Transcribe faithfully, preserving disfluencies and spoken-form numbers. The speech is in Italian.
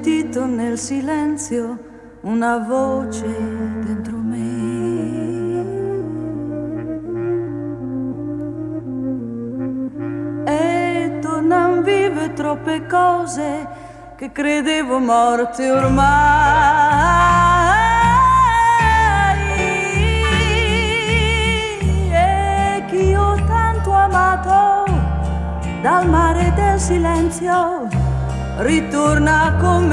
sentito nel silenzio una voce dentro me. E tornan vive troppe cose che credevo morte ormai. E chi ho tanto amato dal mare del silenzio ritorna con me.